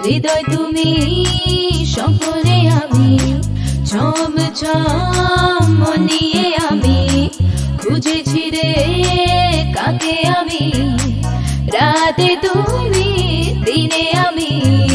হৃদয় তুমি স্বপ্নে আমি ছম ছম মনিয়ে আমি খুঁজেছি রে কাকে আমি রাতে তুমি দিনে আমি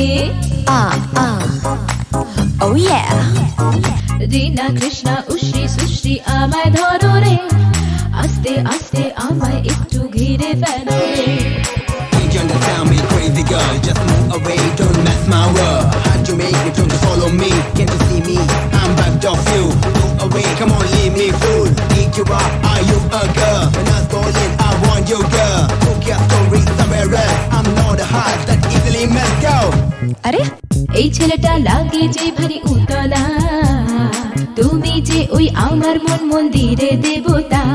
Oh yeah রিনা কৃষ্ণা উশ্রী সুশ্রী আমায় ধরো রে আস্তে আস্তে আমায় একটু ঘিরে ফেলো রে Can't you understand me, crazy girl? Just move away, don't mess my world. How'd you make it? Don't you follow me? Can't you see me? I'm backed off you. Move away, come on, leave me fool. Eat you up, are you a girl? When I was calling, I want you, girl. Took your story somewhere else. I'm not a heart that easily messed go. আরে এই ছেলেটা লাগে যে ভারী উতলা তুমি যে ওই আমার মন মন্দিরে দেবতা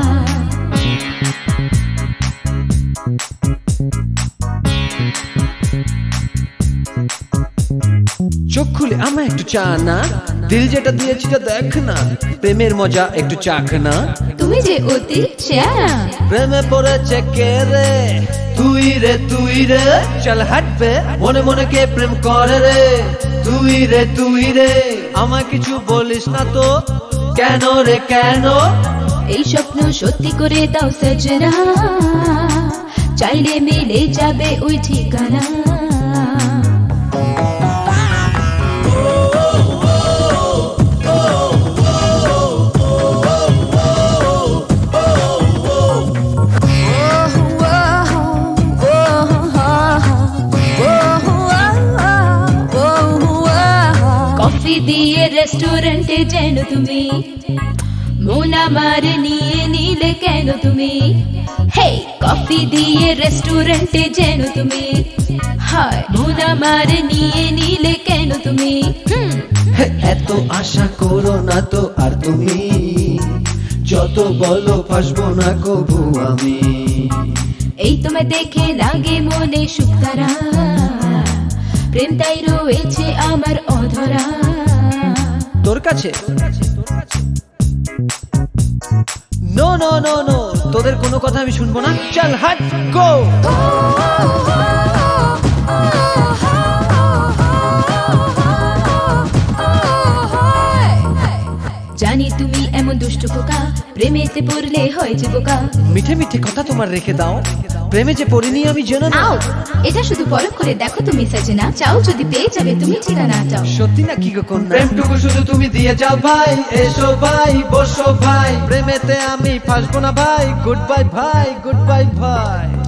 চোখ খুলে আমায় একটু চা না দিল যেটা দিয়েছি তা দেখ না প্রেমের মজা একটু চাখ না তুমি যে অতি শেয়ারা প্রেমে পড়েছে কে রে তুই রে চল হাঁটবে মনে মনে কে প্রেম করে রে তুই রে আমায় কিছু বলিস না তো কেন রে কেন এই স্বপ্ন সত্যি করে দাও সজনা চাইলে মিলে যাবে ওই ঠিকানা কফি দিয়ে রেস্টুরেন্টে যেন তুমি মন আমার নিয়ে নিলে কেন তুমি হে কফি দিয়ে রেস্টুরেন্টে যেন তুমি হায় মন আমার নিয়ে নিলে কেন তুমি এত আশা করো না তো আর তুমি যত বলো ফাসবো না কবু আমি এই তোমায় দেখে লাগে মনে সুখতারা প্রেম তাই রয়েছে আমার অধরা তোর কাছে নো নো নো নো তোদের কোনো কথা আমি শুনবো না চল হাট গো জানি তুমি এমন দুষ্ট খোকা প্রেমেতে পড়লে হয় যে বোকা মিঠে মিঠে কথা তোমার রেখে দাও প্রেমে যে পড়িনি আমি জানো না আউ এটা শুধু পরখ করে দেখো তুমি সজনা চাও যদি পেয়ে যাবে তুমি ঠিকানা চাও সত্যি না কি গো কন্যা প্রেমটুকু শুধু তুমি দিয়ে যাও ভাই এসো ভাই বসো ভাই প্রেমেতে আমি ফাসবো না ভাই গুড বাই ভাই